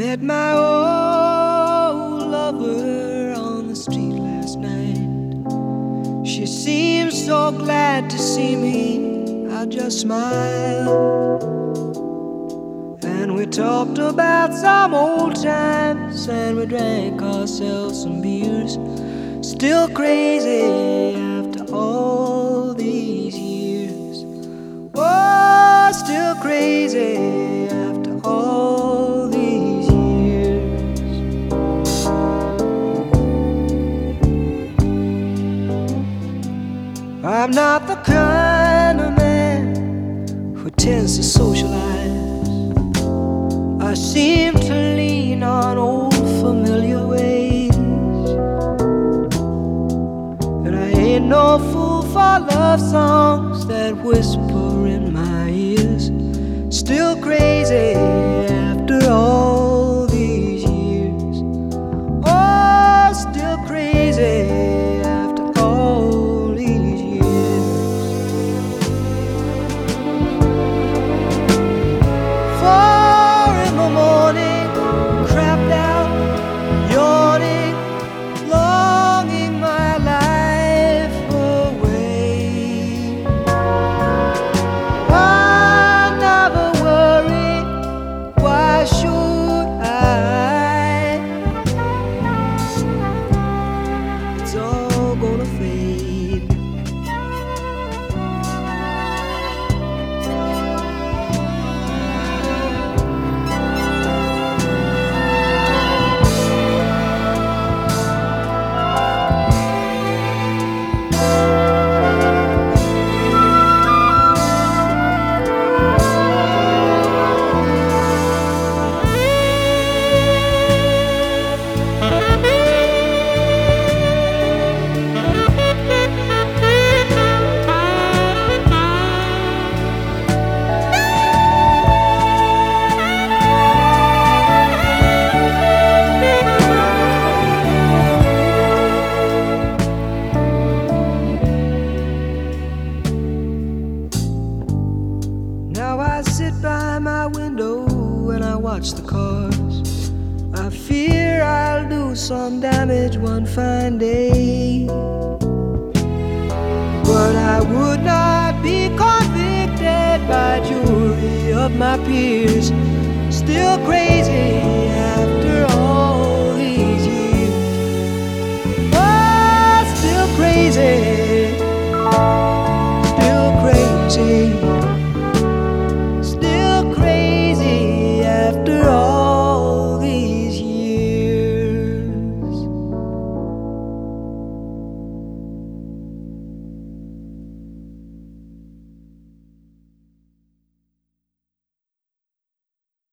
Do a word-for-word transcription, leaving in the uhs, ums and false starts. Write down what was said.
met my old lover on the street last night. She seemed so glad to see me, I just smiled. And we talked about some old times, and we drank ourselves some beers. Still crazy after all these years. Oh, still crazy after all these years. I'm not the kind of man who tends to socialize. I seem to lean on old familiar ways, and I ain't no fool for love songs that whisper in my ears. Still crazy after all these years. Oh, still crazy after all these years. Four in the morning, crapped out, yawning, longing my life away. I never worry, why should I? It's all gonna fade. Now I sit by my window and I watch the cars. I fear I'll do some damage one fine day, but I would not be convicted by jury of my peers. Still crazy